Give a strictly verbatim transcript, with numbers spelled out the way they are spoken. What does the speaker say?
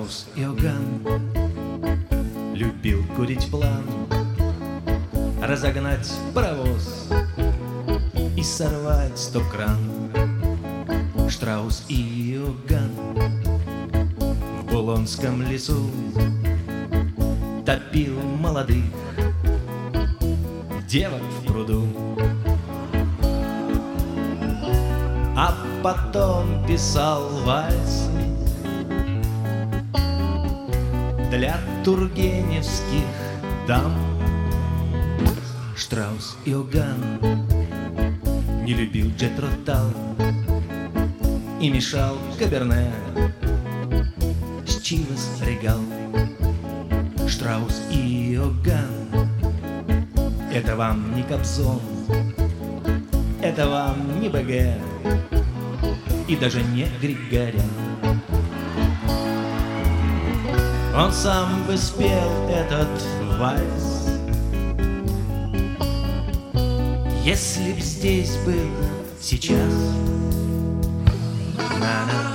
Штраус Иоганн любил курить план, разогнать паровоз и сорвать сто кран. Штраус Иоганн в Булонском лесу топил молодых девок в пруду, а потом писал вальсы для тургеневских дам. Штраус Иоганн не любил Джетро Тал и мешал Каберне с Чивас Регал. Штраус Иоганн — это вам не Кобзон, это вам не БГ и даже не Григорян. Он сам бы спел этот вальс, если б здесь был сейчас. На-на.